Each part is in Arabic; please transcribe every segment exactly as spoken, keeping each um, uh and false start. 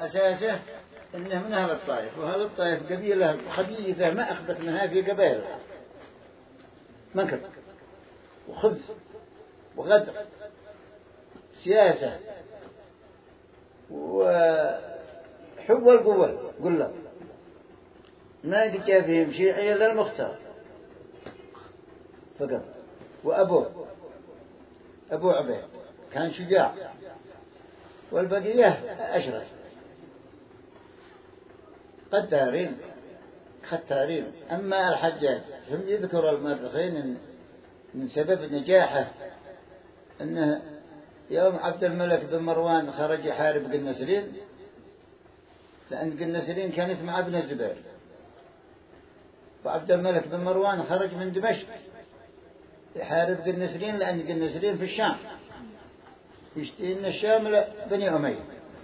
أساسه إنه من أهل الطائف، وأهل الطائف قبيلة خبيثة ما أخبث منها في قبائل، منكر وخبث وغدر سياسة وحب القوة. قل له ما يتجا فيهم شيعي إلا المختار فقط. وأبوه أبو عبيد كان شجاع، والبقية أشرف قدارين ختارين. أما الحجاج هم يذكر المؤرخين من سبب نجاحه أنه يوم عبد الملك بن مروان خرج يحارب قنسرين، لأن قنسرين كانت مع ابن الزبير، وعبد الملك بن مروان خرج من دمشق يحارب قنسرين، لأن قنسرين في الشام يشتي إن الشام بني أمية.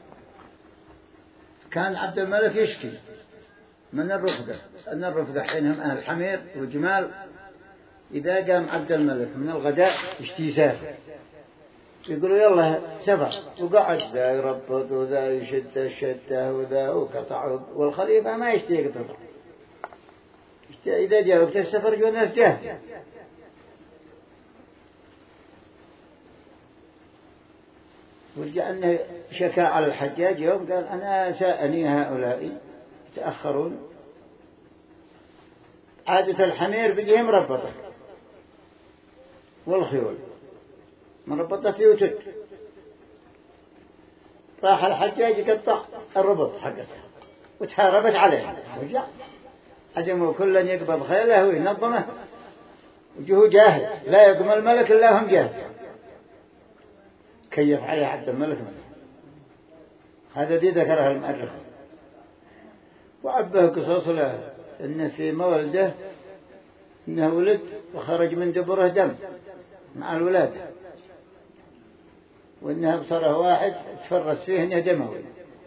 كان عبد الملك يشكي من الرفقة، أن الرفقة حينهم أهل حمير وجمال، إذا قام عبد الملك من الغداء يشتي يسافر، يقولوا يلا سفر، وقعد ذا يربط وذا يشد الشدة وذا وقطع، والخليفة ما يشتي يقطع. إذا جاء وقت السفر جو الناس جاهزة. ورجع أنه شكى على الحجاج يوم قال أنا سأني هؤلاء يتأخرون، عادة الحمير بيجيهم ربطة والخيول مربطة فيه وتد. راح الحجاج يقطع الربط حقتها وتهربت عليه، ورجع عزموا كلا يقبض خيله وينظمه وجهه جاهز، لا يقوم الملك إلا هم جاهز. كيف عليه عبد الملك منه. هذا دي ذكرها المؤرخ. وعبه قصص له إن في مولده إنه ولد وخرج من دبره دم مع الولادة، وإنها بصره واحد تفرس فيه إنه دموي.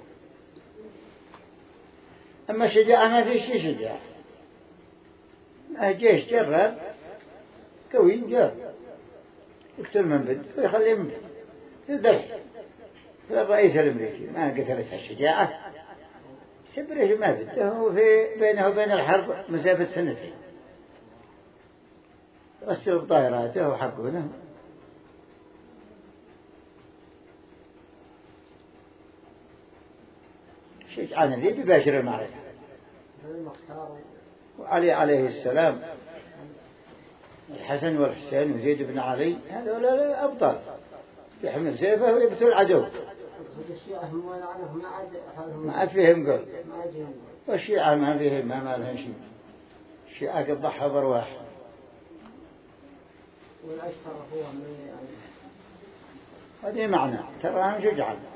أما شجاعة ما فيه شيء شجاع، ما جيش جرب قوي جرب يقتل من بد ويخليه من بد الذبح. الرئيس الأمريكي ما قتلتها الشجاعة، سبره ما بده، هو في بينه وبين الحرب مسافة سنتين، رسل بطائراته وحقونه. شجعان ذي بباشر المعركة. وعلي عليه السلام الحسن والحسين وزيد بن علي هذول أبطال، يحمل سيفه ويقتل العدو. ما فيهم قول، والشيعة ما فيهم ما لهم شيء. الشيعة قد ضحى برواح. هذه معنى تراهم شجعان.